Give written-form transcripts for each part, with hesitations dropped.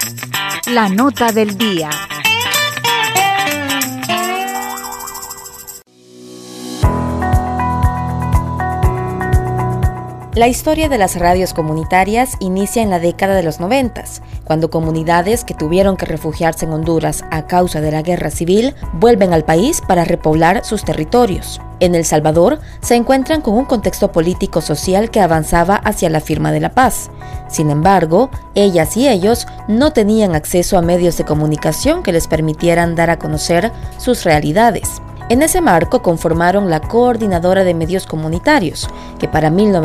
La nota del día. La historia de las radios comunitarias inicia en la década de los 90, cuando comunidades que tuvieron que refugiarse en Honduras a causa de la guerra civil vuelven al país para repoblar sus territorios. En El Salvador se encuentran con un contexto político-social que avanzaba hacia la firma de la paz. Sin embargo, ellas y ellos no tenían acceso a medios de comunicación que les permitieran dar a conocer sus realidades. En ese marco conformaron la Coordinadora de Medios Comunitarios, que para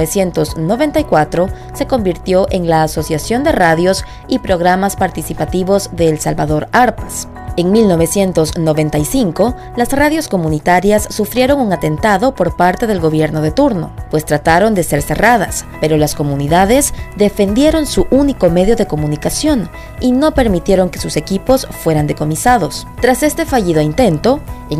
1994 se convirtió en la Asociación de Radios y Programas Participativos de El Salvador, ARPAS. En 1995, las radios comunitarias sufrieron un atentado por parte del gobierno de turno, pues trataron de ser cerradas, pero las comunidades defendieron su único medio de comunicación y no permitieron que sus equipos fueran decomisados. Tras este fallido intento, en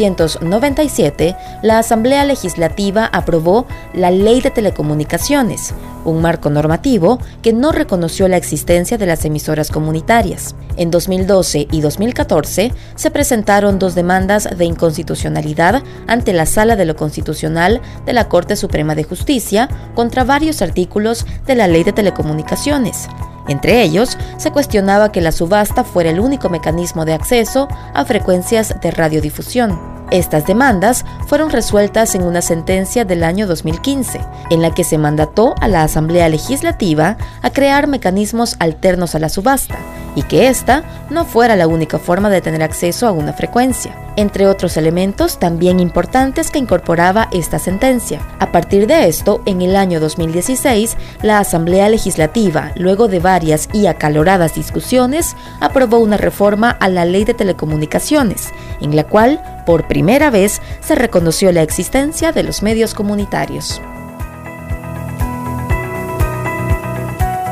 1997, la Asamblea Legislativa aprobó la Ley de Telecomunicaciones, un marco normativo que no reconoció la existencia de las emisoras comunitarias. En 2012 y 2014 se presentaron 2 demandas de inconstitucionalidad ante la Sala de lo Constitucional de la Corte Suprema de Justicia contra varios artículos de la Ley de Telecomunicaciones. Entre ellos, se cuestionaba que la subasta fuera el único mecanismo de acceso a frecuencias de radiodifusión. Estas demandas fueron resueltas en una sentencia del año 2015, en la que se mandató a la Asamblea Legislativa a crear mecanismos alternos a la subasta, y que esta no fuera la única forma de tener acceso a una frecuencia, entre otros elementos también importantes que incorporaba esta sentencia. A partir de esto, en el año 2016, la Asamblea Legislativa, luego de varias y acaloradas discusiones, aprobó una reforma a la Ley de Telecomunicaciones, en la cual, por primera vez, se reconoció la existencia de los medios comunitarios.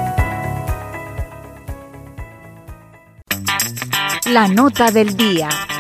La nota del día.